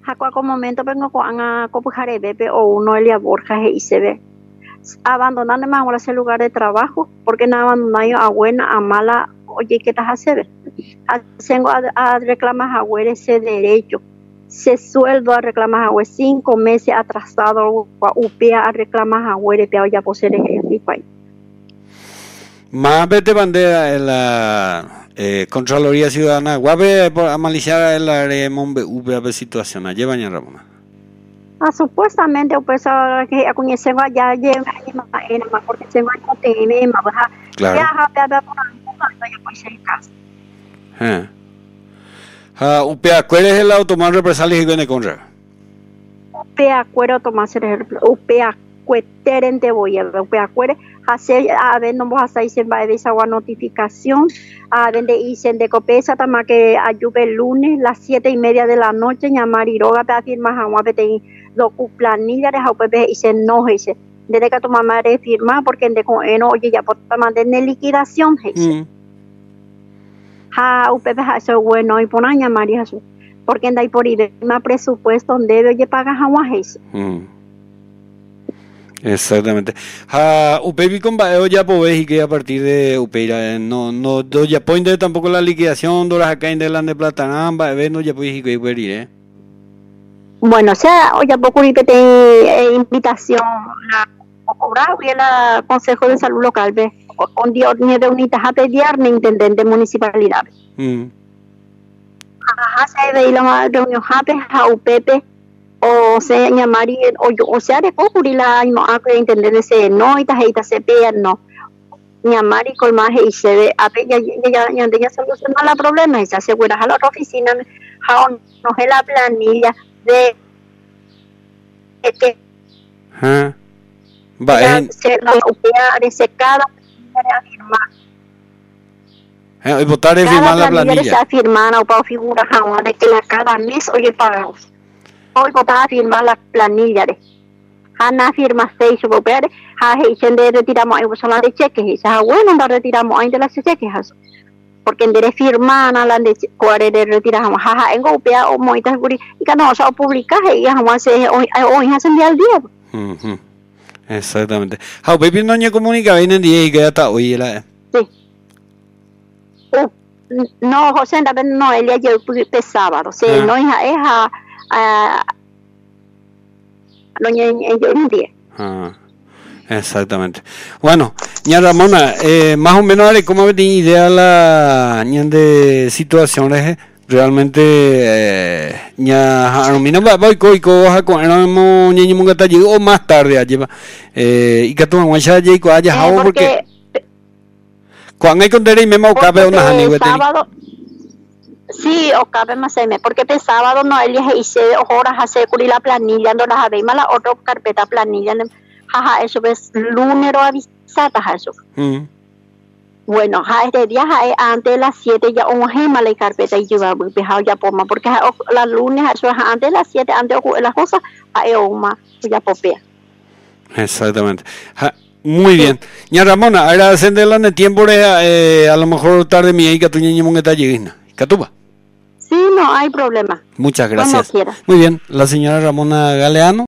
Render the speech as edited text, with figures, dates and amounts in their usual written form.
Jacuaco momento vengo con a Copujare Bebe o uno Elia Borja y se ve. Abandonando más ahora ese lugar de trabajo, porque no abandonayo a buena, a mala, oye, ¿qué estás haciendo? Tengo a reclamar a ese derecho. Se sueldo a reclamar a 5 meses atrasado, upea a reclamar a pea ya poseer el país. Más vete bandera en la Contraloría Ciudadana, guape a maliciar el área de Monbe situación, allí baña Ramona. Supuestamente pues que a conocer ya lleva más porque se va a tener más baja ya por ya pues en casa upea ¿cuál es el automóvil represalias y viene contra upea acuerdo tomarse upea cueteren de voy a upea acuerdo hacer a ver no vos a hacer va de esa notificación a vende dicen de copesa tama que ayude el lunes las 7:30 de la noche llamar y roga para firmar agua vete docu planilla de UPP y se no dice desde que tu mamá de firmar porque de con no oye ya por mandar en liquidación dice UPP eso bueno y ponen llamar y eso porque en ahí por ir más presupuesto donde debe pagar agua dice exactamente UPP con baeo ya podéis y que a partir de Upeira no ya puede tampoco la liquidación de las acá en de plata no ya podéis y que ir bueno, o sea, hoy a poco que te invitación a cobrar y el Consejo de Salud Local, ve, un día de unitas a pedir ni intendente municipalidad. Se ve la reunión a UPP o se llamar o sea de cubrir la intendente se no y tajita se pegan no. Llamar y colmar y se ve a ya solucionar la problema y se asegura a la otra oficina no es la planilla de que se la de secada a firmar y votar y firmar la planilla se firmar o para figura de que la cada mes oye pagamos hoy votar a firmar la planilla de Ana firma 6 populares dicen de retiramos ahí son las de cheques y esa bueno no retiramos ahí de las cheques porque en dere firman a la de cuare de retiramos en copia o moitas guri y que no se publicar y jamás hoy hacen día al día exactamente Pepe no ñe comunica bien en día y que hasta hoy la sí no José no el día yo sábado sí no es no en día exactamente. Bueno, ña Ramona, más o menos cómo me tiene idea la ña de situaciones realmente ña Armina voy coico baja con no ña munga ta o más tarde allí y que tu mamá ya llegó allá porque cuando hay contere y me cabe una sábado sí, o cabe más porque el sábado no él hice horas hacer curir la planilla no las habéis la otra carpeta planilla eso es lunes o avisatas eso bueno este día antes de las 7 ya un gema la carpeta y lleva ya poma porque la lunes eso es antes de las 7 antes de las cosas ya popea exactamente muy bien ña Ramona agradecerle el tiempo a lo mejor tarde mi hija tu niño está llegando Catuba sí no hay problema muchas gracias muy bien la señora Ramona Galeano